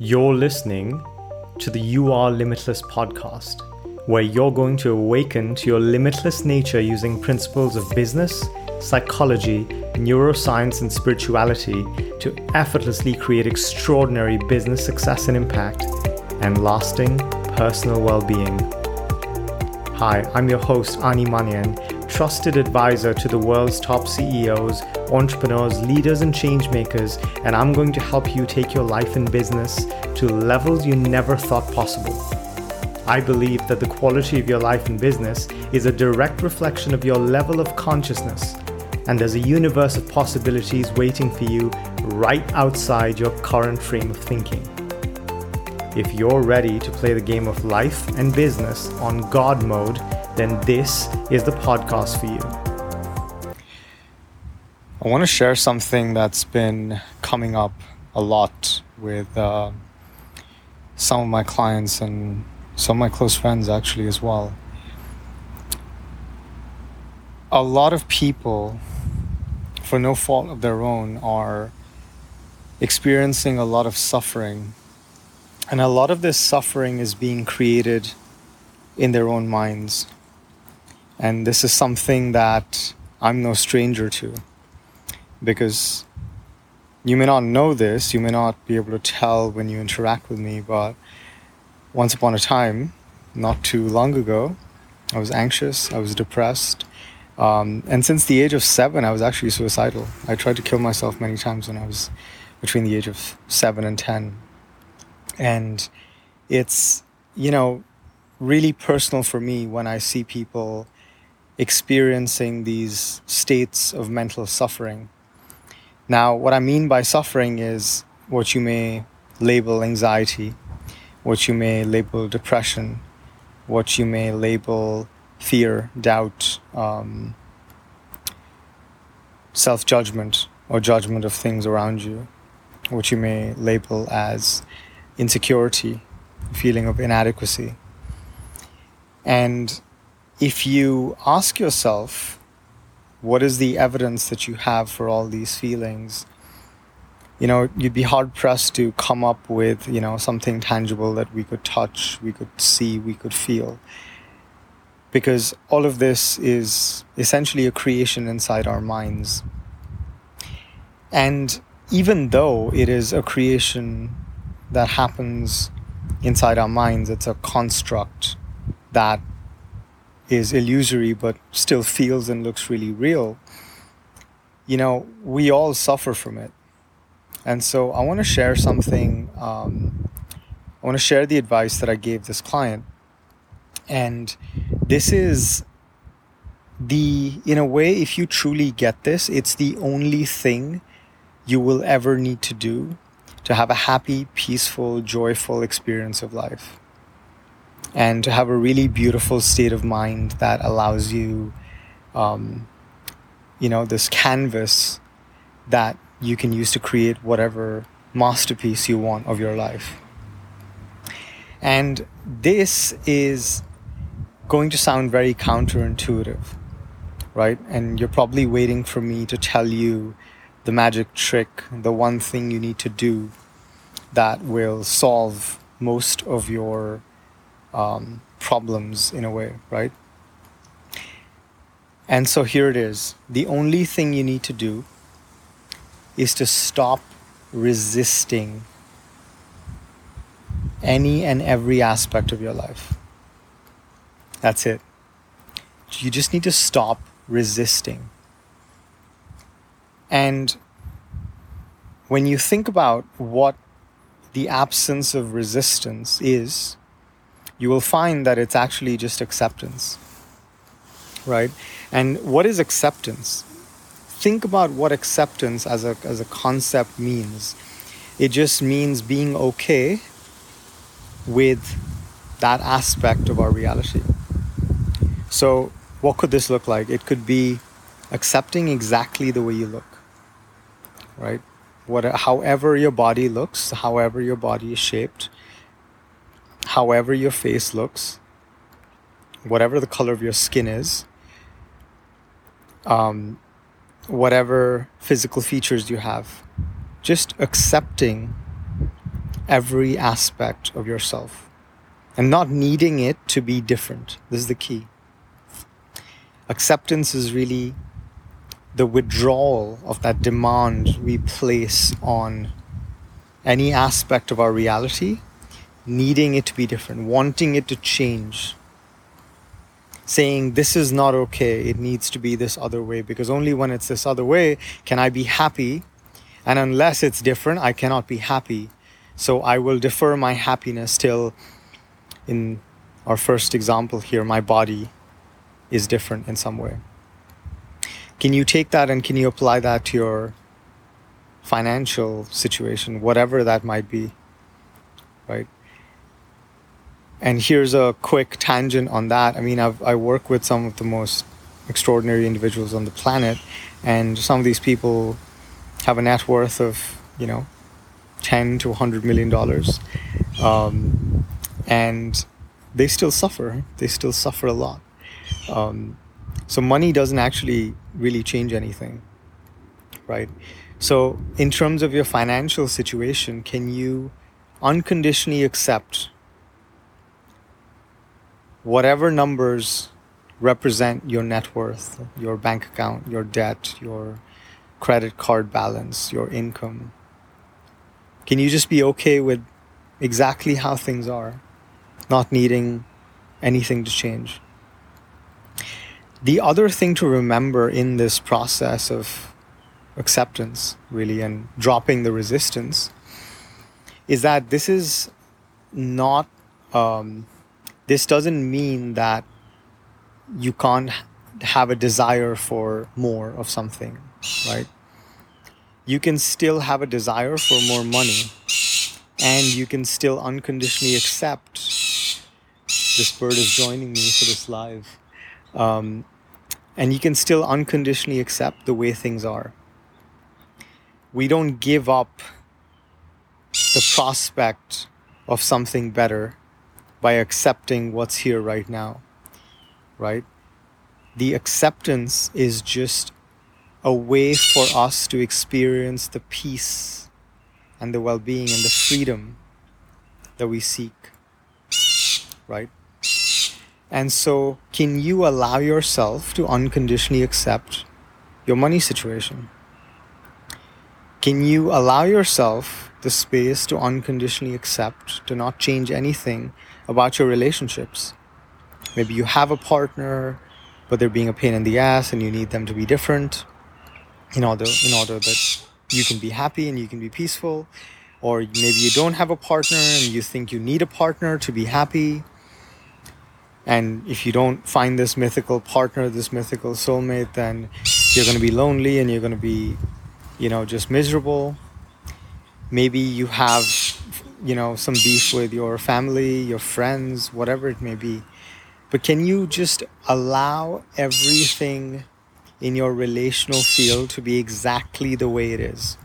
You're listening to the You Are Limitless podcast, where you're going to awaken to your limitless nature using principles of business, psychology, neuroscience, and spirituality to effortlessly create extraordinary business success and impact and lasting personal well-being. Hi, I'm your host, Ani Manian, trusted advisor to the world's top CEOs, entrepreneurs, leaders, and change makers, and I'm going to help you take your life and business to levels you never thought possible. I believe that the quality of your life and business is a direct reflection of your level of consciousness, and there's a universe of possibilities waiting for you right outside your current frame of thinking. If you're ready to play the game of life and business on God mode, then this is the podcast for you. I want to share something that's been coming up a lot with some of my clients and some of my close friends actually as well. A lot of people, for no fault of their own, are experiencing a lot of suffering. And a lot of this suffering is being created in their own minds. And this is something that I'm no stranger to, because you may not know this, you may not be able to tell when you interact with me, but once upon a time, not too long ago, I was anxious, I was depressed, and since the age of 7, I was actually suicidal. I tried to kill myself many times when I was between the age of 7 and 10. And it's, really personal for me when I see people experiencing these states of mental suffering. Now, what I mean by suffering is what you may label anxiety, what you may label depression, what you may label fear, doubt, self-judgment or judgment of things around you, what you may label as insecurity, feeling of inadequacy. And if you ask yourself, what is the evidence that you have for all these feelings? You'd be hard pressed to come up with, something tangible that we could touch, we could see, we could feel. Because all of this is essentially a creation inside our minds. And even though it is a creation that happens inside our minds, it's a construct that is illusory but still feels and looks really real. We all suffer from it. And so I want to share something. I want to share the advice that I gave this client. And this is in a way, if you truly get this, it's the only thing you will ever need to do to have a happy, peaceful, joyful experience of life. And to have a really beautiful state of mind that allows you, this canvas that you can use to create whatever masterpiece you want of your life. And this is going to sound very counterintuitive, right? And you're probably waiting for me to tell you the magic trick, the one thing you need to do that will solve most of your problems in a way, right? And so here it is. The only thing you need to do is to stop resisting any and every aspect of your life. That's it. You just need to stop resisting. And when you think about what the absence of resistance is, you will find that it's actually just acceptance, right? And what is acceptance? Think about what acceptance as a concept means. It just means being okay with that aspect of our reality. So what could this look like? It could be accepting exactly the way you look, right? However your body looks, however your body is shaped, however your face looks, whatever the color of your skin is, whatever physical features you have, just accepting every aspect of yourself and not needing it to be different. This is the key. Acceptance is really the withdrawal of that demand we place on any aspect of our reality, needing it to be different, wanting it to change, saying this is not okay, it needs to be this other way, because only when it's this other way can I be happy, and unless it's different, I cannot be happy. So I will defer my happiness till, in our first example here, my body is different in some way. Can you take that and can you apply that to your financial situation, whatever that might be, right? And here's a quick tangent on that. I mean, I work with some of the most extraordinary individuals on the planet, and some of these people have a net worth of, $10 to $100 million. And they still suffer. They still suffer a lot. So money doesn't actually really change anything, right? So in terms of your financial situation, can you unconditionally accept whatever numbers represent your net worth, your bank account, your debt, your credit card balance, your income? Can you just be okay with exactly how things are, not needing anything to change? The other thing to remember in this process of acceptance, really, and dropping the resistance, is that this is not, this doesn't mean that you can't have a desire for more of something, right? You can still have a desire for more money, and you can still unconditionally accept. This bird is joining me for this live. And you can still unconditionally accept the way things are. We don't give up the prospect of something better by accepting what's here right now, right? The acceptance is just a way for us to experience the peace and the well-being and the freedom that we seek, right? And so, can you allow yourself to unconditionally accept your money situation? Can you allow yourself the space to unconditionally accept, to not change anything about your relationships? Maybe you have a partner, but they're being a pain in the ass and you need them to be different in order that you can be happy and you can be peaceful. Or maybe you don't have a partner and you think you need a partner to be happy. And if you don't find this mythical partner, this mythical soulmate, then you're going to be lonely and you're going to be, just miserable. Maybe you have, some beef with your family, your friends, whatever it may be. But can you just allow everything in your relational field to be exactly the way it is?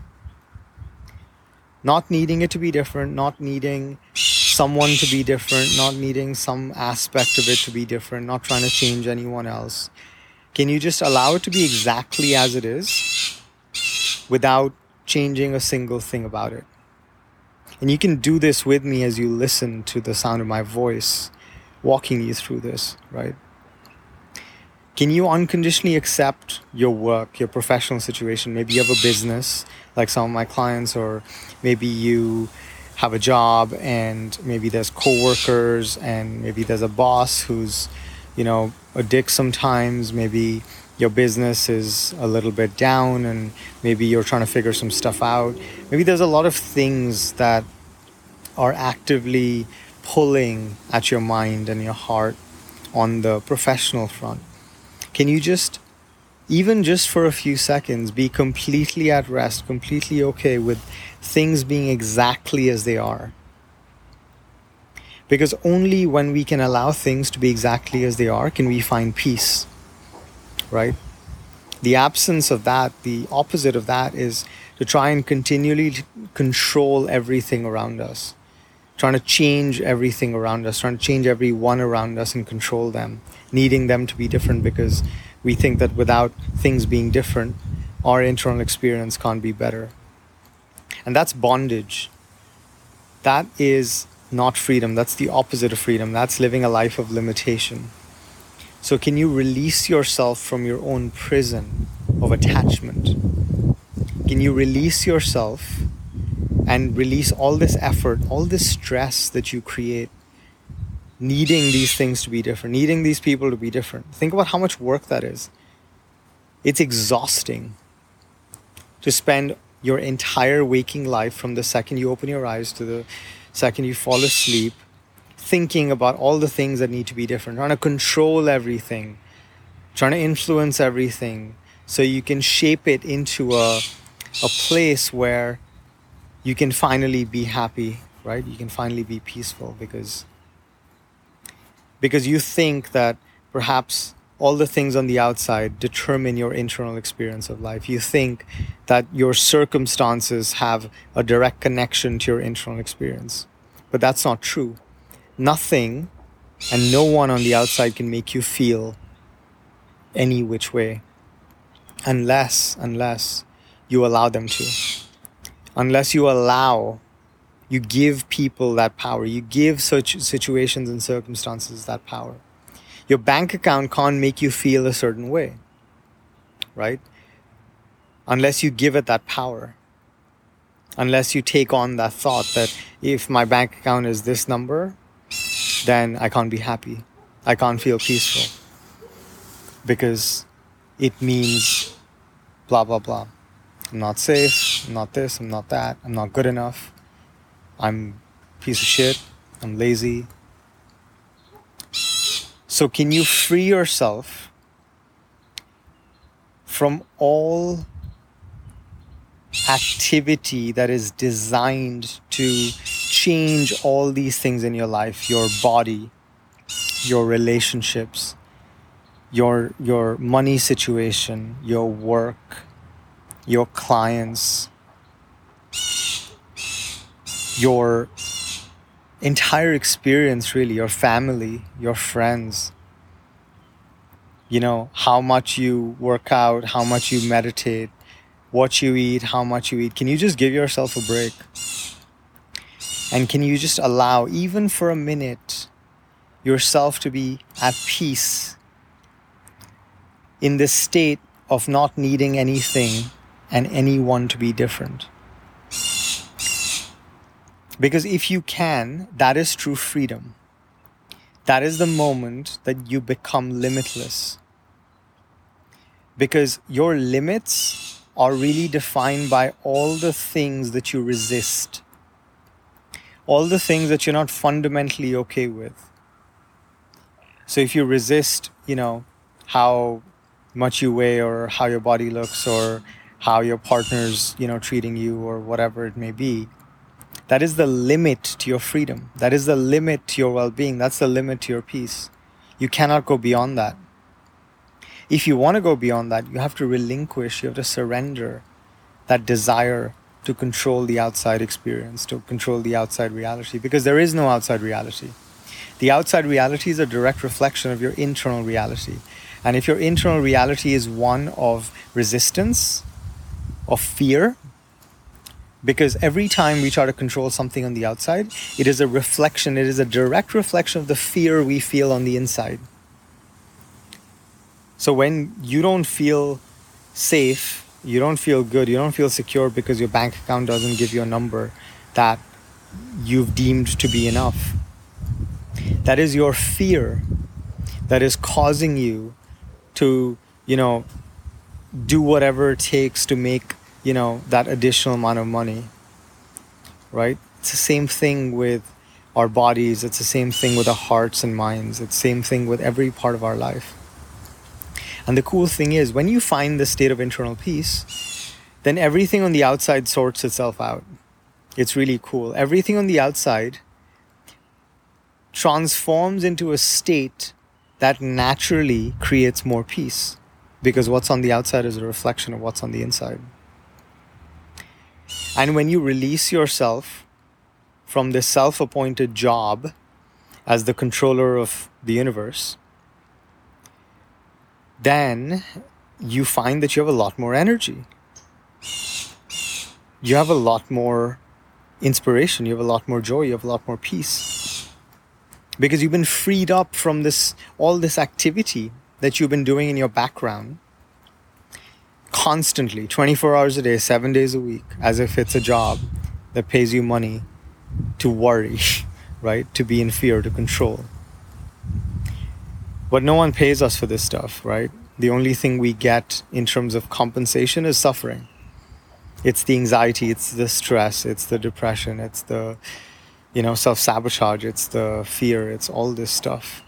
Not needing it to be different, not needing someone to be different, not needing some aspect of it to be different, not trying to change anyone else. Can you just allow it to be exactly as it is without changing a single thing about it? And you can do this with me as you listen to the sound of my voice, walking you through this, right? Can you unconditionally accept your work, your professional situation? Maybe you have a business like some of my clients, or maybe you have a job and maybe there's coworkers and maybe there's a boss who's, a dick sometimes. Maybe your business is a little bit down and maybe you're trying to figure some stuff out. Maybe there's a lot of things that are actively pulling at your mind and your heart on the professional front. Can you just, even just for a few seconds, be completely at rest, completely okay with things being exactly as they are? Because only when we can allow things to be exactly as they are can we find peace, right? The absence of that, the opposite of that, is to try and continually control everything around us, trying to change everything around us, trying to change everyone around us and control them, needing them to be different because we think that without things being different, our internal experience can't be better. And that's bondage. that is not freedom. That's the opposite of freedom. That's living a life of limitation. So can you release yourself from your own prison of attachment? Can you release yourself and release all this effort, all this stress that you create, needing these things to be different, needing these people to be different? Think about how much work that is. It's exhausting to spend your entire waking life, from the second you open your eyes to the second you fall asleep, thinking about all the things that need to be different, trying to control everything, trying to influence everything so you can shape it into a place where you can finally be happy, right? You can finally be peaceful because you think that perhaps all the things on the outside determine your internal experience of life. You think that your circumstances have a direct connection to your internal experience. But that's not true. Nothing and no one on the outside can make you feel any which way unless you allow them to. Unless you give people that power. You give such situations and circumstances that power. Your bank account can't make you feel a certain way, right? Unless you give it that power. Unless you take on that thought that if my bank account is this number, then I can't be happy. I can't feel peaceful. Because it means blah, blah, blah. I'm not safe, I'm not this, I'm not that, I'm not good enough, I'm a piece of shit, I'm lazy. So can you free yourself from all activity that is designed to change all these things in your life, your body, your relationships, your money situation, your work, your clients, your entire experience, really, your family, your friends, how much you work out, how much you meditate, what you eat, how much you eat. Can you just give yourself a break? And can you just allow, even for a minute, yourself to be at peace in this state of not needing anything and anyone to be different? Because if you can, that is true freedom. That is the moment that you become limitless. Because your limits are really defined by all the things that you resist. All the things that you're not fundamentally okay with. So if you resist, how much you weigh or how your body looks or how your partner's, treating you or whatever it may be, that is the limit to your freedom. That is the limit to your well-being. That's the limit to your peace. You cannot go beyond that. If you want to go beyond that, you have to relinquish, you have to surrender that desire to control the outside experience, to control the outside reality, because there is no outside reality. The outside reality is a direct reflection of your internal reality. And if your internal reality is one of resistance, of fear, because every time we try to control something on the outside, it is a reflection, it is a direct reflection of the fear we feel on the inside. So when you don't feel safe, you don't feel good, you don't feel secure because your bank account doesn't give you a number that you've deemed to be enough, that is your fear that is causing you to, do whatever it takes to make, that additional amount of money, right? It's the same thing with our bodies. It's the same thing with our hearts and minds. It's the same thing with every part of our life. And the cool thing is, when you find the state of internal peace, then everything on the outside sorts itself out. It's really cool. Everything on the outside transforms into a state that naturally creates more peace, because what's on the outside is a reflection of what's on the inside. And when you release yourself from this self-appointed job as the controller of the universe, then you find that you have a lot more energy. You have a lot more inspiration, you have a lot more joy, you have a lot more peace. Because you've been freed up from all this activity that you've been doing in your background constantly, 24 hours a day, 7 days a week, as if it's a job that pays you money to worry, right? To be in fear, to control. But no one pays us for this stuff, right? The only thing we get in terms of compensation is suffering. It's the anxiety, it's the stress, it's the depression, it's the, self-sabotage, it's the fear, it's all this stuff.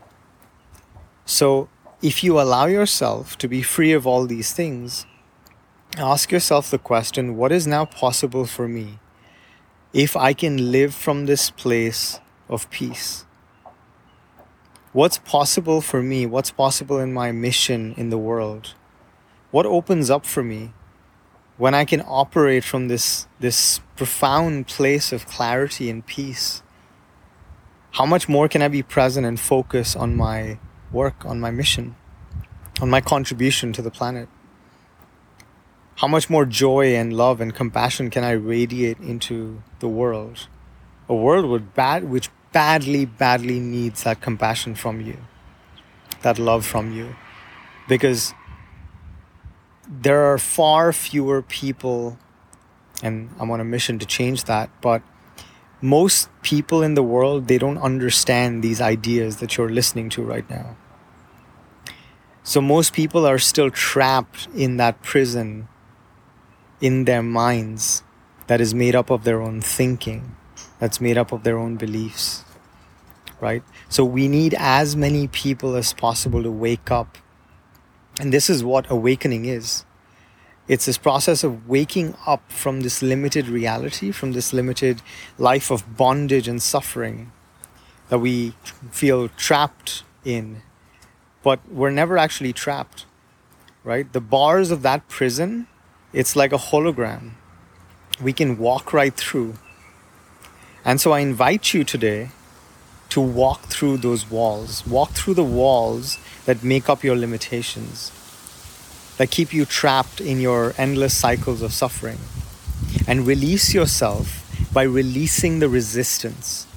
So if you allow yourself to be free of all these things, ask yourself the question, what is now possible for me if I can live from this place of peace? What's possible for me? What's possible in my mission in the world? What opens up for me when I can operate from this profound place of clarity and peace? How much more can I be present and focus on my work, on my mission, on my contribution to the planet? How much more joy and love and compassion can I radiate into the world? A world which badly needs that compassion from you, that love from you. Because there are far fewer people, and I'm on a mission to change that, but most people in the world, they don't understand these ideas that you're listening to right now. So most people are still trapped in that prison in their minds that is made up of their own thinking, that's made up of their own beliefs, right? So we need as many people as possible to wake up. And this is what awakening is. It's this process of waking up from this limited reality, from this limited life of bondage and suffering that we feel trapped in. But we're never actually trapped, right? The bars of that prison, it's like a hologram. We can walk right through. And so I invite you today to walk through those walls. Walk through the walls that make up your limitations, that keep you trapped in your endless cycles of suffering. And release yourself by releasing the resistance.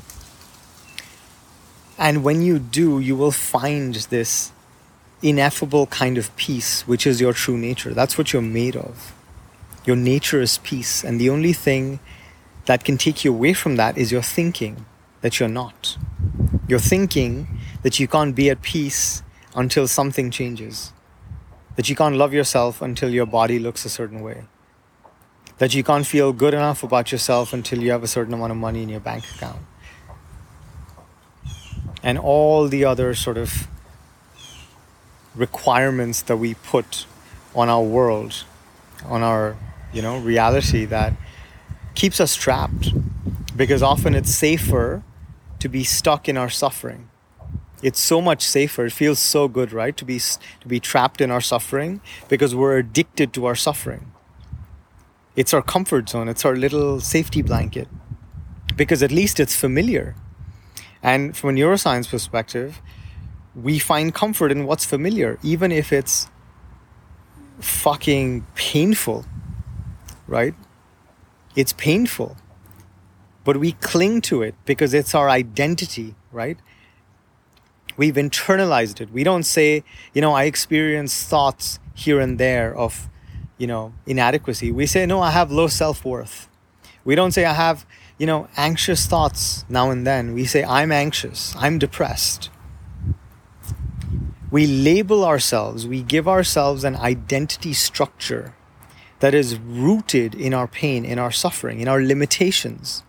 And when you do, you will find this ineffable kind of peace, which is your true nature. That's what you're made of. Your nature is peace. And the only thing that can take you away from that is your thinking that you're not. You're thinking that you can't be at peace until something changes. That you can't love yourself until your body looks a certain way. That you can't feel good enough about yourself until you have a certain amount of money in your bank account. And all the other sort of requirements that we put on our world, on our, reality that keeps us trapped. Because often it's safer to be stuck in our suffering. It's so much safer. It feels so good, right? To be trapped in our suffering because we're addicted to our suffering. It's our comfort zone. It's our little safety blanket because at least it's familiar. And from a neuroscience perspective, we find comfort in what's familiar, even if it's fucking painful, right? It's painful, but we cling to it because it's our identity, right? We've internalized it. We don't say, I experience thoughts here and there of, inadequacy. We say, no, I have low self-worth. We don't say I have, anxious thoughts now and then. We say, I'm anxious. I'm depressed. We label ourselves. We give ourselves an identity structure that is rooted in our pain, in our suffering, in our limitations.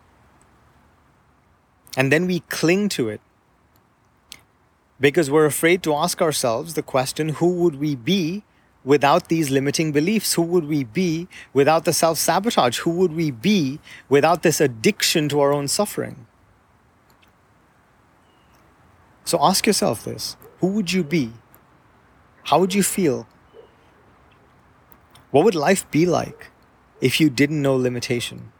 And then we cling to it because we're afraid to ask ourselves the question, who would we be without these limiting beliefs? Who would we be without the self-sabotage? Who would we be without this addiction to our own suffering? So ask yourself this. Who would you be? How would you feel? What would life be like if you didn't know limitation?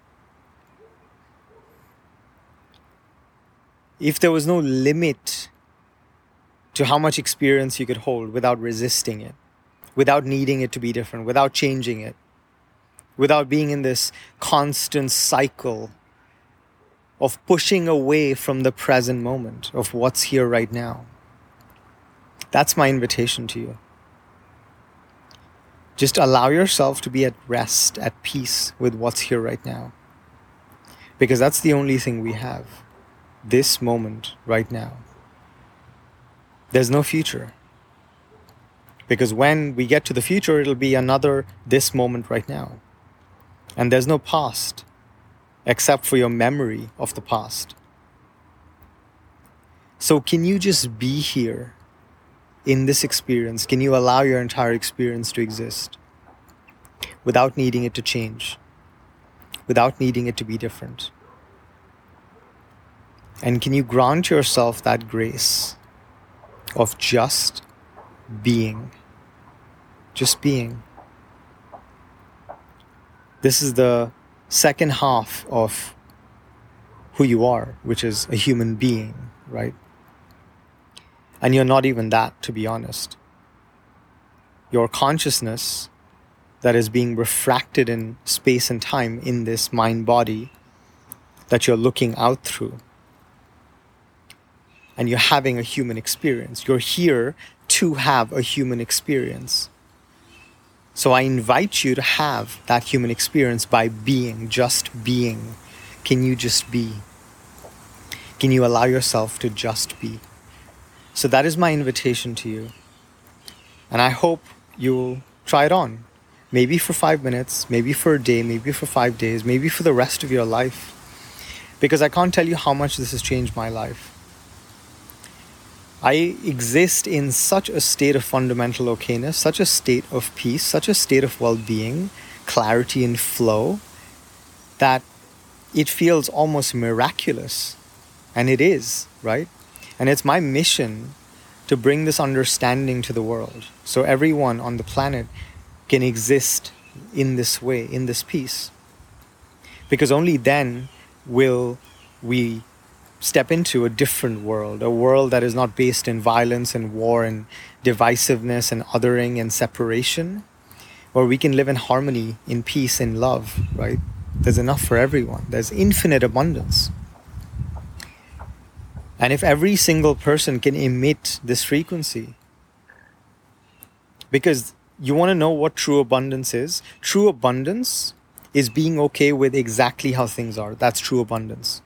If there was no limit to how much experience you could hold without resisting it, without needing it to be different, without changing it, without being in this constant cycle of pushing away from the present moment of what's here right now. That's my invitation to you. Just allow yourself to be at rest, at peace with what's here right now. Because that's the only thing we have. This moment right now. There's no future. Because when we get to the future, it'll be another this moment right now. And there's no past, except for your memory of the past. So can you just be here in this experience? Can you allow your entire experience to exist without needing it to change, without needing it to be different? And can you grant yourself that grace of just being? Just being. This is the second half of who you are, which is a human being, right? And you're not even that, to be honest. Your consciousness that is being refracted in space and time in this mind body that you're looking out through. And you're having a human experience. You're here to have a human experience. So I invite you to have that human experience by being, just being. Can you just be? Can you allow yourself to just be? So that is my invitation to you. And I hope you'll try it on. Maybe for 5 minutes, maybe for a day, maybe for 5 days, maybe for the rest of your life. Because I can't tell you how much this has changed my life. I exist in such a state of fundamental okayness, such a state of peace, such a state of well-being, clarity and flow, that it feels almost miraculous. And it is, right? And it's my mission to bring this understanding to the world, so everyone on the planet can exist in this way, in this peace. Because only then will we step into a different world, a world that is not based in violence and war and divisiveness and othering and separation, where we can live in harmony, in peace, in love, right? There's enough for everyone. There's infinite abundance. And if every single person can emit this frequency, because you want to know what true abundance is? True abundance is being okay with exactly how things are. That's true abundance.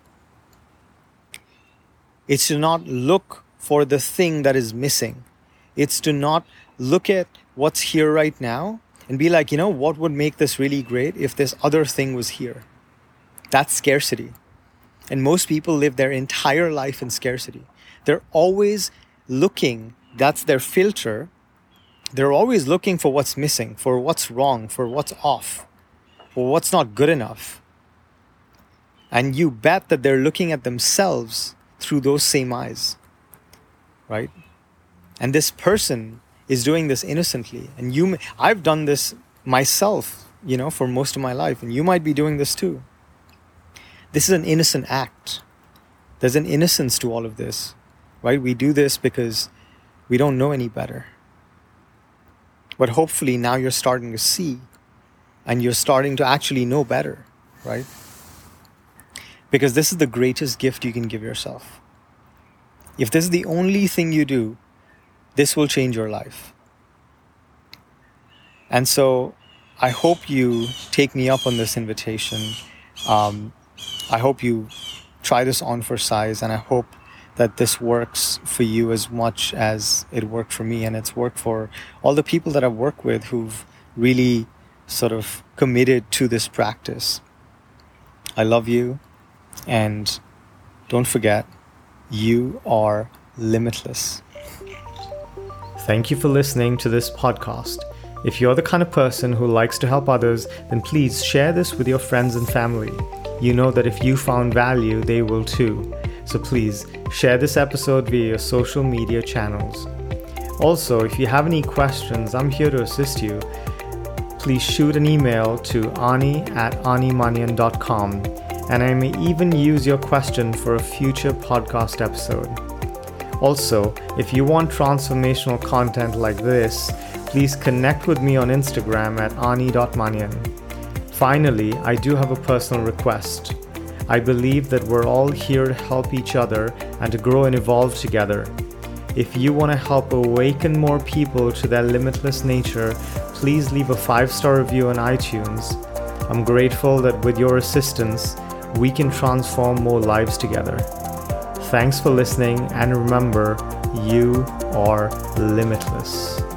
It's to not look for the thing that is missing. It's to not look at what's here right now and be like, what would make this really great if this other thing was here? That's scarcity. And most people live their entire life in scarcity. They're always looking, that's their filter. They're always looking for what's missing, for what's wrong, for what's off, for what's not good enough. And you bet that they're looking at themselves through those same eyes, right? And this person is doing this innocently. And I've done this myself, for most of my life. And you might be doing this too. This is an innocent act. There's an innocence to all of this, right? We do this because we don't know any better. But hopefully now you're starting to see and you're starting to actually know better, right? Because this is the greatest gift you can give yourself. If this is the only thing you do, this will change your life. And so I hope you take me up on this invitation. I hope you try this on for size, and I hope that this works for you as much as it worked for me, and it's worked for all the people that I've worked with who've really sort of committed to this practice. I love you, and don't forget, you are limitless. Thank you for listening to this podcast. If you're the kind of person who likes to help others, then please share this with your friends and family. You know that if you found value, they will too. So please share this episode via your social media channels. Also, if you have any questions, I'm here to assist you. Please shoot an email to ani@animanian.com, and I may even use your question for a future podcast episode. Also, if you want transformational content like this, please connect with me on Instagram at ani.manian. Finally, I do have a personal request. I believe that we're all here to help each other and to grow and evolve together. If you want to help awaken more people to their limitless nature, please leave a 5-star review on iTunes. I'm grateful that with your assistance, we can transform more lives together. Thanks for listening, and remember, you are limitless.